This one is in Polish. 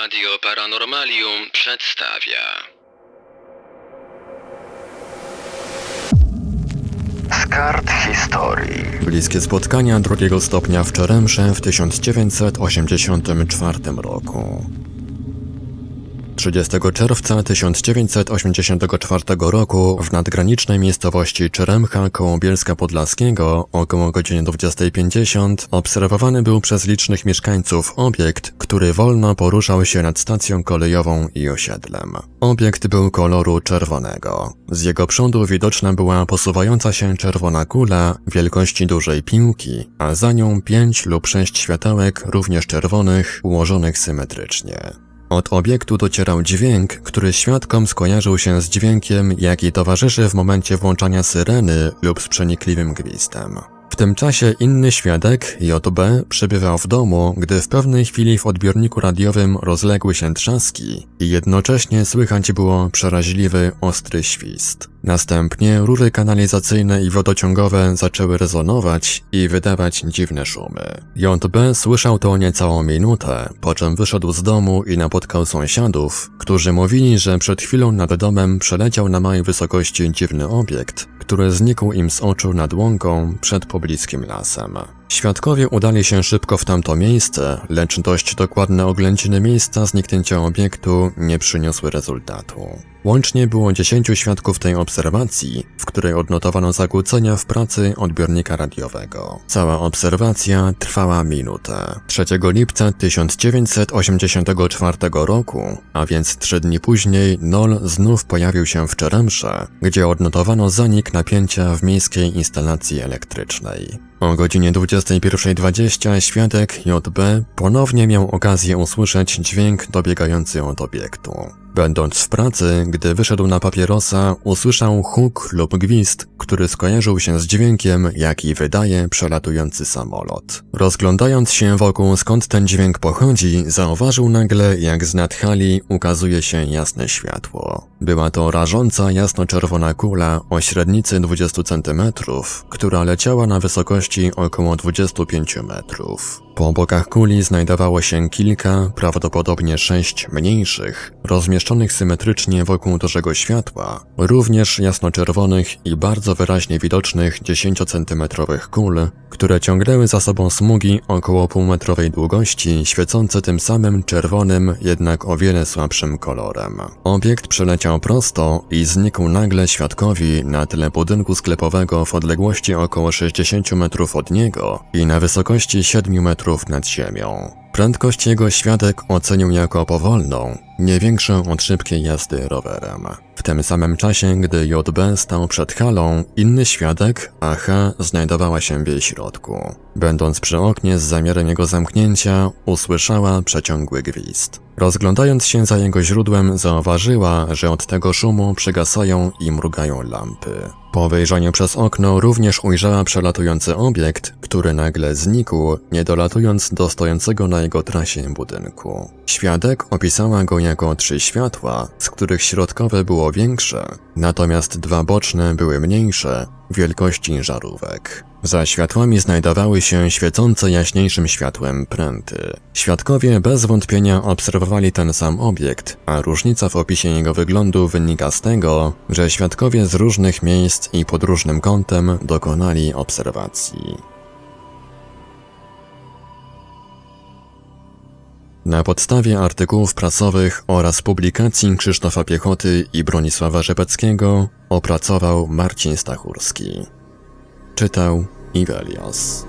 Radio Paranormalium przedstawia. Z kart historii. Bliskie spotkania drugiego stopnia w Czeremsze w 1984 roku. 30 czerwca 1984 roku w nadgranicznej miejscowości Czeremcha koło Bielska Podlaskiego około godziny 20:50 obserwowany był przez licznych mieszkańców obiekt, który wolno poruszał się nad stacją kolejową i osiedlem. Obiekt był koloru czerwonego. Z jego przodu widoczna była posuwająca się czerwona kula wielkości dużej piłki, a za nią 5 lub 6 światełek również czerwonych ułożonych symetrycznie. Od obiektu docierał dźwięk, który świadkom skojarzył się z dźwiękiem, jaki towarzyszy w momencie włączania syreny lub z przenikliwym gwizdem. W tym czasie inny świadek, JB, przebywał w domu, gdy w pewnej chwili w odbiorniku radiowym rozległy się trzaski i jednocześnie słychać było przeraźliwy, ostry świst. Następnie rury kanalizacyjne i wodociągowe zaczęły rezonować i wydawać dziwne szumy. JB słyszał to niecałą minutę, po czym wyszedł z domu i napotkał sąsiadów, którzy mówili, że przed chwilą nad domem przeleciał na małej wysokości dziwny obiekt, który znikł im z oczu nad łąką przed pobliskim lasem. Świadkowie udali się szybko w tamto miejsce, lecz dość dokładne oględziny miejsca zniknięcia obiektu nie przyniosły rezultatu. Łącznie było 10 świadków tej obserwacji, w której odnotowano zakłócenia w pracy odbiornika radiowego. Cała obserwacja trwała minutę. 3 lipca 1984 roku, a więc 3 dni później, Nol znów pojawił się w Czeremsze, gdzie odnotowano zanik napięcia w miejskiej instalacji elektrycznej. O godzinie 21:20 świadek JB ponownie miał okazję usłyszeć dźwięk dobiegający od obiektu. Będąc w pracy, gdy wyszedł na papierosa, usłyszał huk lub gwizd, który skojarzył się z dźwiękiem, jaki wydaje przelatujący samolot. Rozglądając się wokół, skąd ten dźwięk pochodzi, zauważył nagle, jak z nad hali ukazuje się jasne światło. Była to rażąca jasno-czerwona kula o średnicy 20 cm, która leciała na wysokości około 25 metrów. Po bokach kuli znajdowało się kilka, prawdopodobnie 6 mniejszych, rozmieszczonych symetrycznie wokół dużego światła, również jasnoczerwonych i bardzo wyraźnie widocznych 10-centymetrowych kul, które ciągnęły za sobą smugi około półmetrowej długości, świecące tym samym czerwonym, jednak o wiele słabszym kolorem. Obiekt przeleciał prosto i znikł nagle świadkowi na tle budynku sklepowego w odległości około 60 metrów od niego i na wysokości 7 metrów nad ziemią. Prędkość jego świadek ocenił jako powolną, nie większą od szybkiej jazdy rowerem. W tym samym czasie, gdy JB stał przed halą, inny świadek, AH, znajdowała się w jej środku. Będąc przy oknie z zamiarem jego zamknięcia, usłyszała przeciągły gwizd. Rozglądając się za jego źródłem, zauważyła, że od tego szumu przygasają i mrugają lampy. Po wejrzeniu przez okno również ujrzała przelatujący obiekt, który nagle znikł, nie dolatując do stojącego na jego trasie budynku. Świadek opisała go jako 3 światła, z których środkowe było większe, natomiast 2 boczne były mniejsze, wielkości żarówek. Za światłami znajdowały się świecące jaśniejszym światłem pręty. Świadkowie bez wątpienia obserwowali ten sam obiekt, a różnica w opisie jego wyglądu wynika z tego, że świadkowie z różnych miejsc i pod różnym kątem dokonali obserwacji. Na podstawie artykułów prasowych oraz publikacji Krzysztofa Piechoty i Bronisława Rzepeckiego opracował Marcin Stachurski. Czytał Ivelios.